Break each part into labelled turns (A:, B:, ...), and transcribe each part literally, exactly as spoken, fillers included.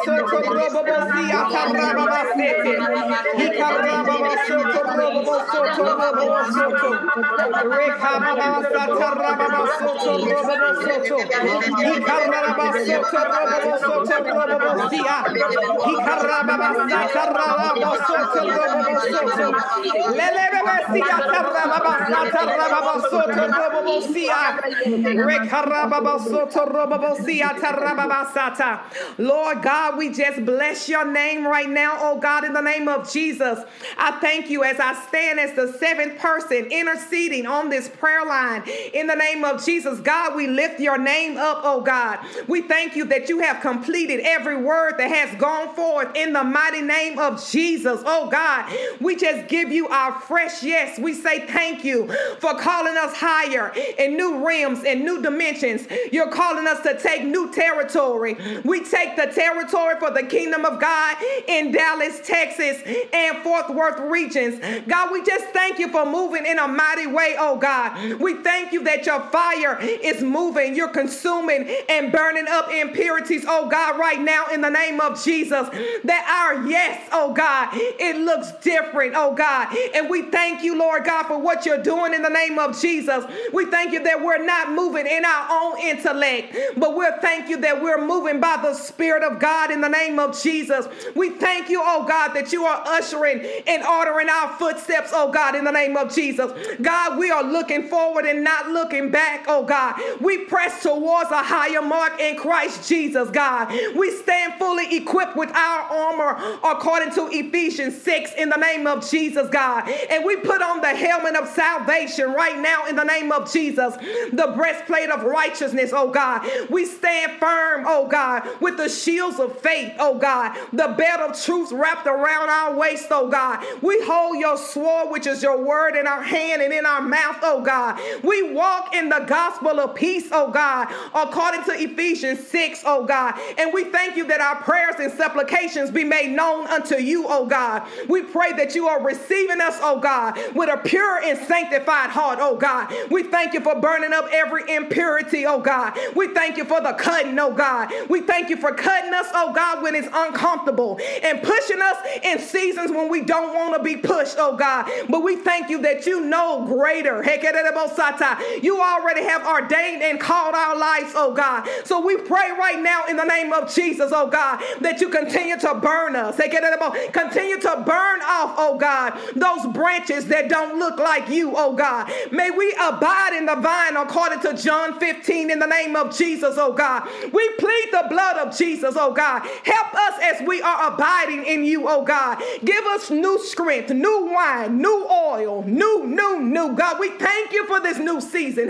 A: in the
B: soto
A: midst
B: robo
A: of the
B: bosi
A: storm.
B: ataraba basete. Ikaraba soto robo bo soto robo bo soto. Rekababa sataraba soto robo bo soto. Ikaraba soto robo bo soto robo bo sia. Ikaraba sataraba soto robo bo soto. Lelebebe sia taraba sataraba soto robo bo sia. Rekaraba soto robo bo sia taraba sata. Lord God, we just bless your name right now, oh God, in the name of Jesus. I thank you as I stand as the seventh person interceding on this prayer line. In the name of Jesus, God, we lift your name up, oh God. We thank you that you have completed every word that has gone forth in the mighty name of Jesus, oh God. We just give you our fresh yes. We say thank you for calling us higher in new realms and new dimensions. You're calling us to take new territory. We take the territory for the kingdom of God in Dallas, Texas, and Fort Worth regions. God, we just thank you for moving in a mighty way, oh God. We thank you that your fire is moving. You're consuming and burning up impurities, oh God, right now in the name of Jesus. That our yes, oh God, it looks different, oh God. And we thank you, Lord God, for what you're doing in the name of Jesus. We thank you that we're not moving in our own intellect, but we're thank you that we're moving by the Spirit of God in the name of Jesus. We thank you, oh God, that you are ushering and ordering our footsteps, oh God, in the name of Jesus. God, we are looking forward and not looking back, oh God. We press towards a higher mark in Christ Jesus, God. We stand fully equipped with our armor according to Ephesians six in the name of Jesus, God. And we put on the helmet of salvation right now in the name of Jesus. The breastplate of righteousness, oh God. We stand firm, oh God, with the shields of faith, oh God. The belt of truth wrapped around our waist, oh God. We hold your sword, which is your word, in our hand and in our mouth, oh God. We walk in the gospel of peace, oh God, according to Ephesians six, oh God. And we thank you that our prayers and supplications be made known unto you, oh God. We pray that you are receiving us, oh God, with a pure and sanctified heart, oh God. We thank you for burning up every impurity, oh God. We thank you for the cutting, oh God. We thank you for cutting us, oh God, when it's uncomfortable, and pushing us in seasons when we don't want to be pushed, oh God. But we thank you that you know greater. You already have ordained and called our lives, oh God. So we pray right now in the name of Jesus, oh God, that you continue to burn us. Continue to burn off, oh God, those branches that don't look like you, oh God. May we abide in the vine according to John fifteen in the name of Jesus, oh God. We plead the blood of Jesus, oh God. Help us as we are abiding in you, oh God. Give us new strength, new wine, new oil, new, new, new. God, we thank you for this new season.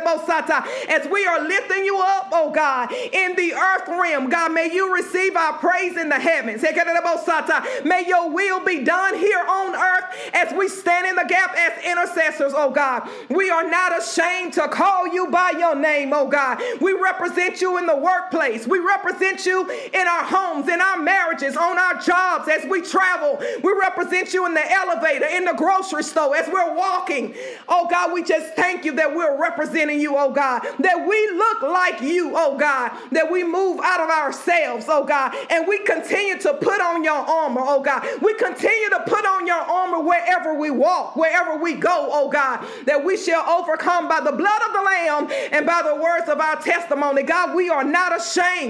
B: As we are lifting you up, oh God, in the earth realm, God, may you receive our praise in the heavens. May your will be done here on earth as we stand in the gap as intercessors, oh God. We are not ashamed to call you by your name, oh God. We represent you in the workplace. We represent you in our homes, in our marriages, on our jobs, as we travel. We represent you in the elevator, in the grocery store, as we're walking. Oh God, we just thank you that we're representing you, oh God, that we look like you, oh God, that we move out of ourselves, oh God, and we continue to put on your armor, oh God. We continue to put on your armor wherever we walk, wherever we go, oh God, that we shall overcome by the blood of the Lamb and by the words of our testimony. God, we are not ashamed.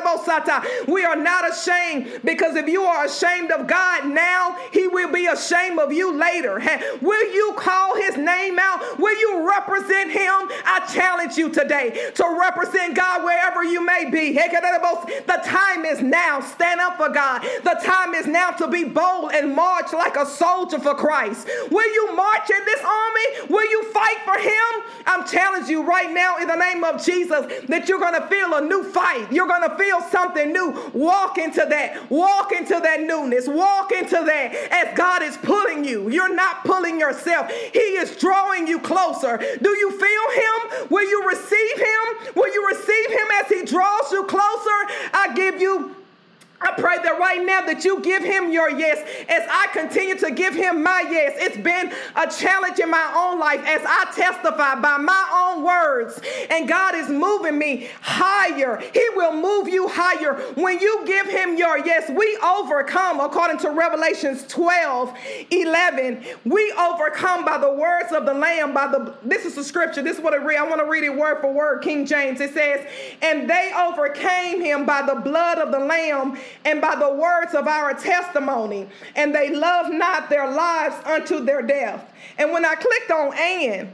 B: We are not ashamed, because if you are ashamed of God now, he will be ashamed of you later. Will you call his name out? Will you represent him? I challenge you today to represent God wherever you may be. The time is now. Stand up for God. The time is now to be bold and march like a soldier for Christ. Will you march in this army? Will you fight for him? I'm challenging you right now in the name of Jesus that you're going to feel a new fight. You're going to feel something new. Walk into that. Walk into that newness. Walk into that as God is pulling you. You're not pulling yourself. He is drawing you closer. Do you feel him? Will you receive him? Will you receive him as he draws you closer? I give you I pray that right now that you give him your yes as I continue to give him my yes. It's been a challenge in my own life as I testify by my own words. And God is moving me higher. He will move you higher. When you give him your yes, we overcome, according to Revelations twelve eleven. We overcome by the words of the Lamb. By the This is the scripture. This is what I read. I want to read it word for word, King James. It says, and they overcame him by the blood of the Lamb and by the words of our testimony, and they loved not their lives unto their death. And when I clicked on and,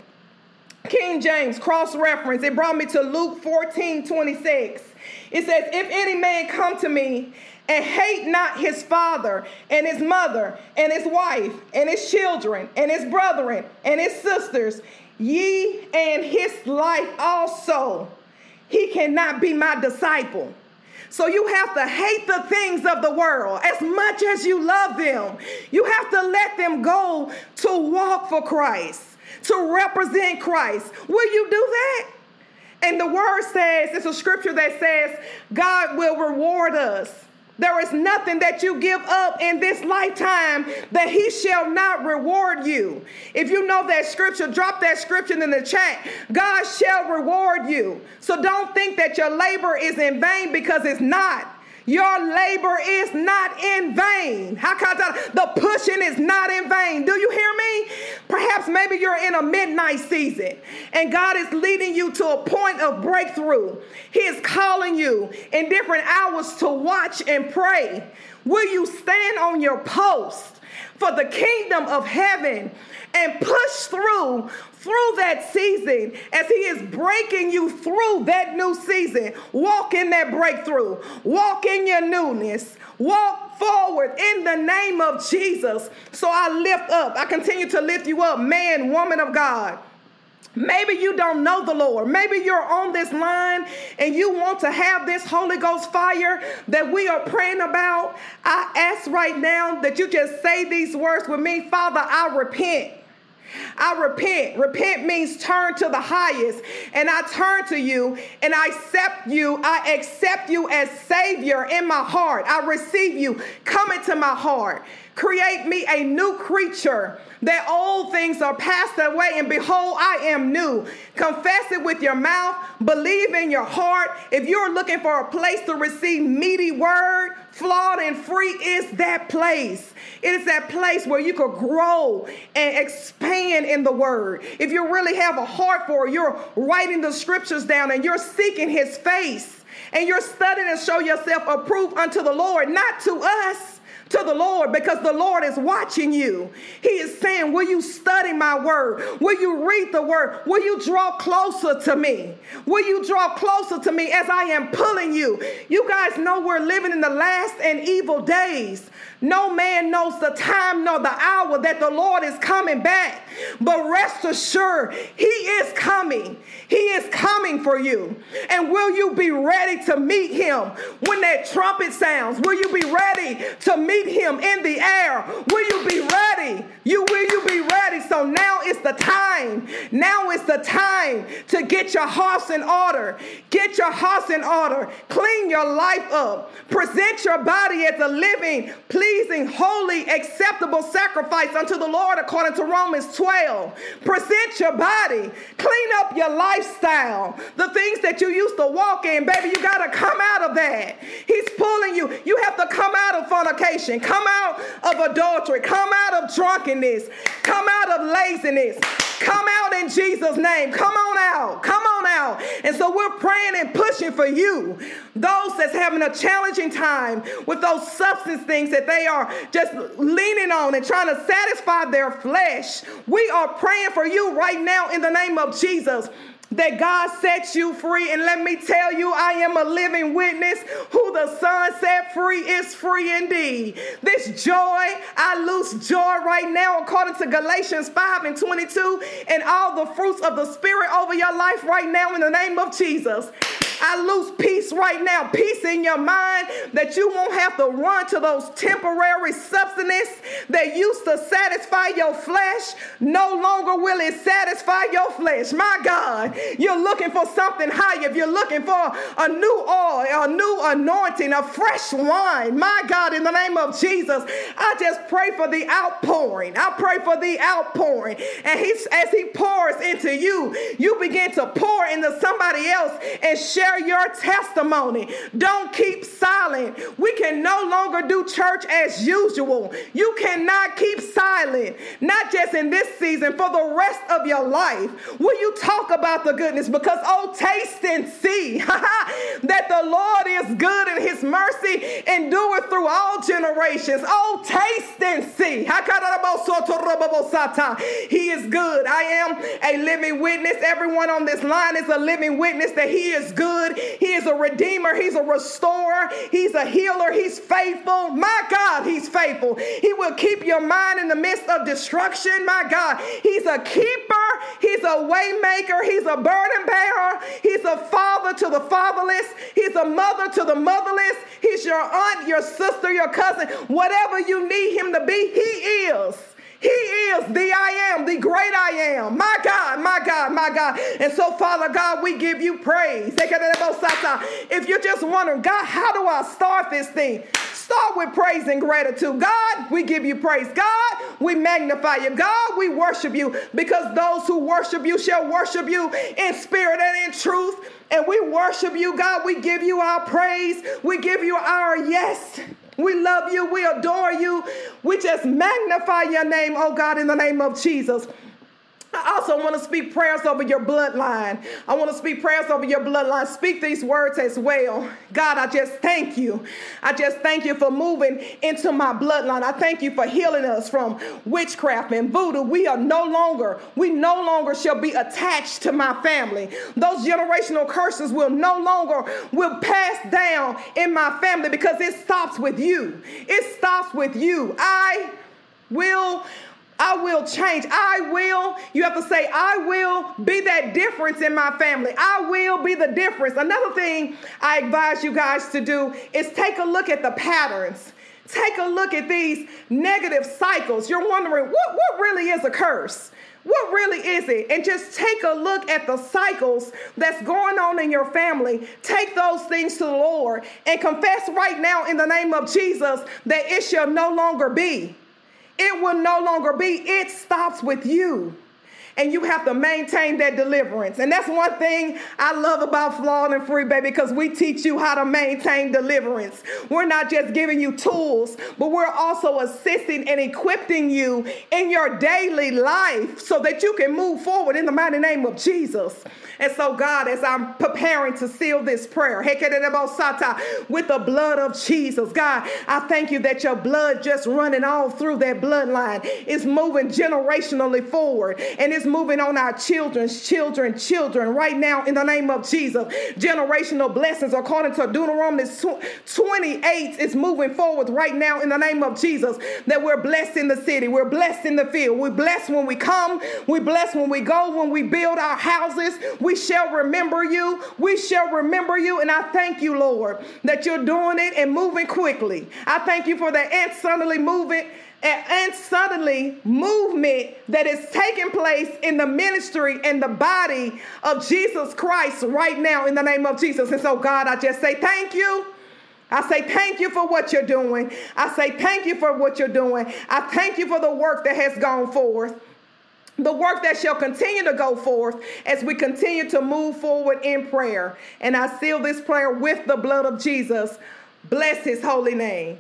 B: King James cross-reference, it brought me to Luke fourteen twenty-six. It says, if any man come to me and hate not his father and his mother and his wife and his children and his brethren and his sisters, ye and his life also, he cannot be my disciple. So you have to hate the things of the world as much as you love them. You have to let them go to walk for Christ, to represent Christ. Will you do that? And the word says, it's a scripture that says, God will reward us. There is nothing that you give up in this lifetime that he shall not reward you. If you know that scripture, drop that scripture in the chat. God shall reward you. So don't think that your labor is in vain, because it's not. Your labor is not in vain. How can I, the pushing is not in vain. Do you hear me? Perhaps maybe you're in a midnight season and God is leading you to a point of breakthrough. He is calling you in different hours to watch and pray. Will you stand on your post for the kingdom of heaven and push through through that season as he is breaking you through that new season? Walk in that breakthrough. Walk in your newness. Walk forward in the name of Jesus. So I lift up. I continue to lift you up, man, woman of God. Maybe you don't know the Lord. Maybe you're on this line and you want to have this Holy Ghost fire that we are praying about. I ask right now that you just say these words with me. Father, I repent. I repent. Repent means turn to the highest. And I turn to you and I accept you. I accept you as Savior in my heart. I receive you. Come into my heart. Create me a new creature, that old things are passed away, and behold, I am new. Confess it with your mouth. Believe in your heart. If you're looking for a place to receive meaty word, flawed and free, is that place. It is that place where you could grow and expand in the word. If you really have a heart for it, you're writing the scriptures down and you're seeking his face and you're studying to show yourself approved unto the Lord, not to us, to the Lord, because the Lord is watching you. He is saying, will you study my word? Will you read the word? Will you draw closer to me? Will you draw closer to me as I am pulling you? You guys know we're living in the last and evil days. No man knows the time nor the hour that the Lord is coming back. But rest assured, he is coming. He is coming for you. And will you be ready to meet him when that trumpet sounds? Will you be ready to meet him in the air? Will you be ready? You will you be ready? So now is the time. Now is the time to get your house in order. Get your house in order. Clean your life up. Present your body as a living, pleasing, holy, acceptable sacrifice unto the Lord, according to Romans twelve. Present your body. Clean up your lifestyle. The things that you used to walk in, baby, you got to come out of that. He's pulling you. You have to come out of fornication. Come out of adultery. Come out of drunkenness. Come out of laziness. Come out in Jesus' name. Come on out. Come on out. And so we're praying and pushing for you. Those that's having a challenging time with those substance things that they are just leaning on and trying to satisfy their flesh. We are praying for you right now in the name of Jesus, that God sets you free. And let me tell you, I am a living witness. Who the Son set free is free indeed. This joy, I lose joy right now according to Galatians five and twenty-two, and all the fruits of the Spirit over your life right now in the name of Jesus. I lose peace right now. Peace in your mind, that you won't have to run to those temporary substances that used to satisfy your flesh. No longer will it satisfy your flesh. My God, you're looking for something higher. If you're looking for a new oil, a new anointing, a fresh wine, my God, in the name of Jesus, I just pray for the outpouring. I pray for the outpouring. And he's, as he pours into you, you begin to pour into somebody else and share your testimony. Don't keep silent. We can no longer do church as usual. You cannot keep silent, not just in this season, for the rest of your life. Will you talk about the goodness? Because, oh, taste and see that the Lord is good and his mercy endureth through all generations. Oh, taste and see. He is good. I am a living witness. Everyone on this line is a living witness that he is good. He is a redeemer. He's a restorer. He's a healer. He's faithful. My God, he's faithful. He will keep your mind in the midst of destruction. My God, he's a keeper. He's a way maker. He's a burden bearer. He's a father to the fatherless. He's a mother to the motherless. He's your aunt, your sister, your cousin. Whatever you need him to be, he is. He is the I am, the great I am. My God, my God, my God. And so, Father God, we give you praise. If you're just wondering, God, how do I start this thing? Start with praise and gratitude. God, we give you praise. God, we magnify you. God, we worship you, because those who worship you shall worship you in spirit and in truth. And we worship you, God. We give you our praise. We give you our yes. We love you. We adore you. We just magnify your name, oh God, in the name of Jesus. I also want to speak prayers over your bloodline. I want to speak prayers over your bloodline. Speak these words as well. God, I just thank you. I just thank you for moving into my bloodline. I thank you for healing us from witchcraft and voodoo. We are no longer, we no longer shall be attached to my family. Those generational curses will no longer, will pass down in my family, because it stops with you. It stops with you. I will I will change. I will, you have to say, I will be that difference in my family. I will be the difference. Another thing I advise you guys to do is take a look at the patterns. Take a look at these negative cycles. You're wondering, what, what really is a curse? What really is it? And just take a look at the cycles that's going on in your family. Take those things to the Lord and confess right now in the name of Jesus that it shall no longer be. It will no longer be. It stops with you. And you have to maintain that deliverance. And that's one thing I love about Flawed and Free, baby, because we teach you how to maintain deliverance. We're not just giving you tools, but we're also assisting and equipping you in your daily life so that you can move forward in the mighty name of Jesus. And so, God, as I'm preparing to seal this prayer with the blood of Jesus, God, I thank you that your blood just running all through that bloodline is moving generationally forward, and it's moving on our children's children, children right now in the name of Jesus. Generational blessings, according to Deuteronomy twenty-eight, is moving forward right now in the name of Jesus, that we're blessed in the city, we're blessed in the field, we're blessed when we come, we're blessed when we go, when we build our houses. We shall remember you. We shall remember you. And I thank you, Lord, that you're doing it and moving quickly. I thank you for the and suddenly moving and suddenly movement that is taking place in the ministry and the body of Jesus Christ right now in the name of Jesus. And so, God, I just say thank you. I say thank you for what you're doing. I say thank you for what you're doing. I thank you for the work that has gone forth, the work that shall continue to go forth as we continue to move forward in prayer. And I seal this prayer with the blood of Jesus. Bless his holy name.